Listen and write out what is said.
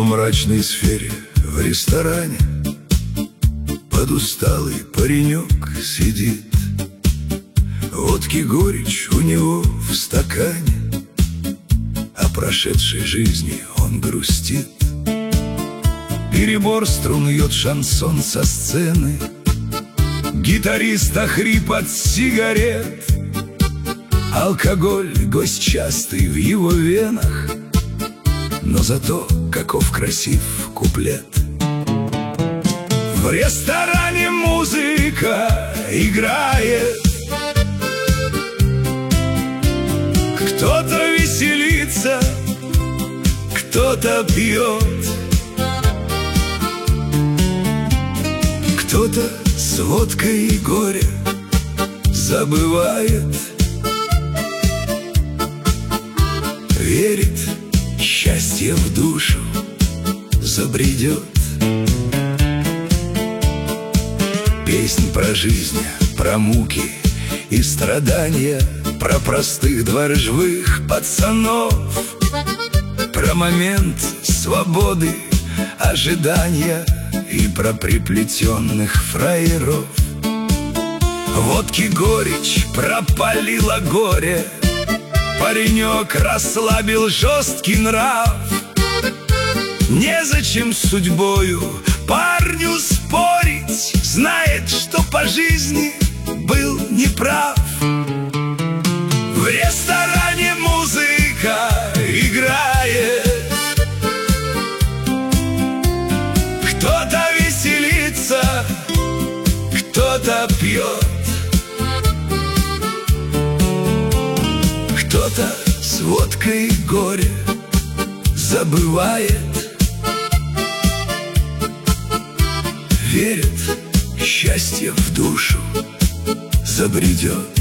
мрачной сфере в ресторане под усталый паренек сидит. Водки горечь у него в стакане, о прошедшей жизни он грустит. Перебор струн льет шансон со сцены, гитарист охрип от сигарет. Алкоголь — гость частый в его венах, но зато каков красив куплет. В ресторане музыка играет, кто-то веселится, кто-то пьет, кто-то с водкой и горе забывает. Верит, счастье в душу забредет. Песнь про жизнь, про муки и страдания, про простых дворжевых пацанов, про момент свободы, ожидания и про приплетенных фраеров. Водки горечь пропалила горе, паренек расслабил жесткий нрав. Незачем с судьбою парню спорить, знает, что по жизни был неправ. В ресторане музыка играет, кто-то веселится, кто-то пьет, кто-то с водкой и горе забывает. Верит, счастье в душу забредет.